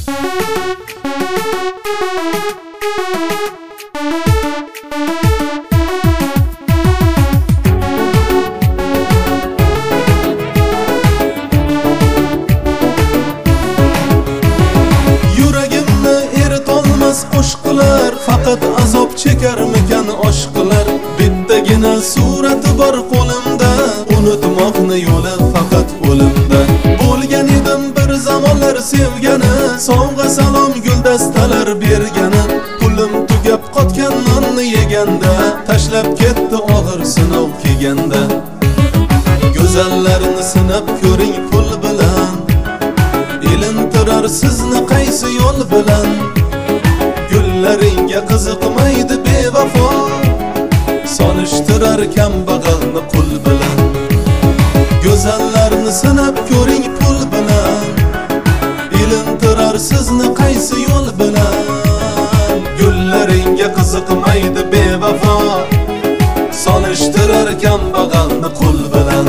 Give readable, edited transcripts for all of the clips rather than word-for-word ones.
Qo'shiqlar faqat azob chekarmikan oshqlar. Bittagina surati bor qo'limda, unutmoqni yo'li faqat o'limda. Bo'lgan edim bir zamonlar sevgani, sovg'a salom guldastalar bergani. Pulim tugab qotgan nonni yeganda, tashlab ketdi og'ir sinov kelganda. Go'zallarni sinab ko'ring pul bilan, ilintirar sizni qaysi yo'l bilan. Gullaringga qiziqmaydi bevafo, solishtirar kambag'alni qul bilan. Go'zallarni sinab ko'ring pul bilan, ilintirar sizni qaysi yo'l bilan. Gullaringga qiziqmaydi bevafo, solishtirar kambag'alni qul bilan.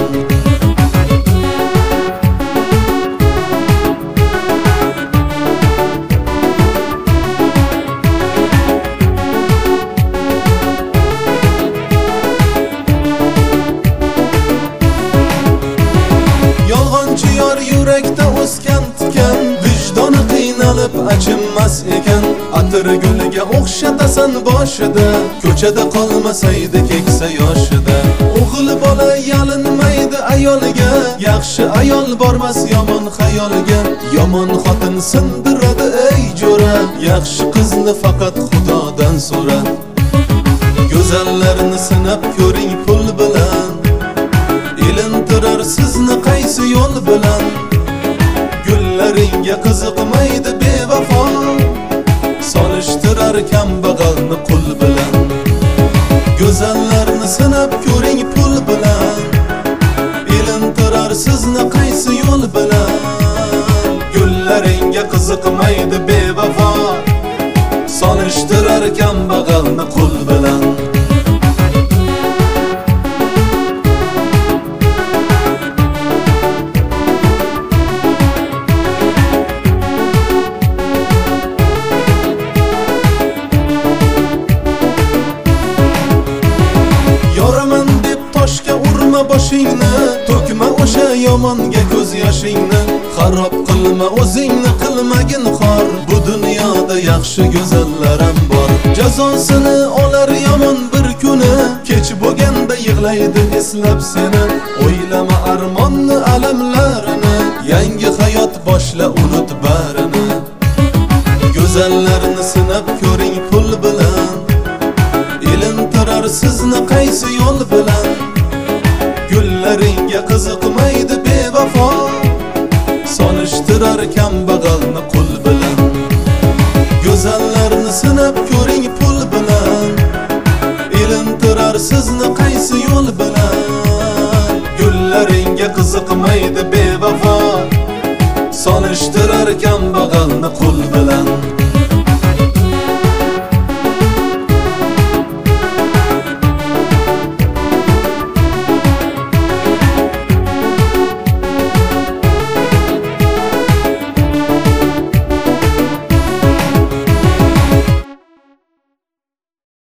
Yurakda o'sgan tikan, vijdoni qiynalib achinmas ekan. Atir guliga o'xshatasan boshida, ko'chada qolmasaydi keksa yoshida. O'g'il bola yalinmaydi ayoliga, yaxshi ayol bormas yomon xayoliga. Yomon xotin sindiradi ey jo'ra, yaxshi qizni faqat Xudodan so'ra. Go'zallarni sinab ko'ring pul bilan, ilintirar sizni qaysi yo'l bilan. Gullaringga qiziqmaydi bevafo, solishtirar kambag'alni qul bilan. Go'zallarni sinab ko'ring pul bilan, ilintirar sizni qaysi yo'l bilan. Gullaringga qiziqmaydi bevafo, solishtirar kambag'alni qul bilan. Boshingni to'kma o'sha yomonga ko'z yoshingni. Xarob qilma o'zingni, qilmagin xor. Bu dunyoda yaxshi go'zallar ham bor. Jazosini olar yomon bir kuni, kech bo'lganda yig'laydi eslab seni. O'ylama armonni, alamlarini, yangi hayot boshla, unut barini. Go'zallarni sinab ko'ring pul bilan, ilintirar sizni qaysi yo'l bilan. Gullaringga qiziqmaydi bevafo, solishtirar kambag'alni qul bilan. Go'zallarni sinab ko'ring pul bilan, ilintirar sizni qaysi yo'l bilan. Gullaringga qiziqmaydi bevafo, solishtirar kambag'alni qul bilan.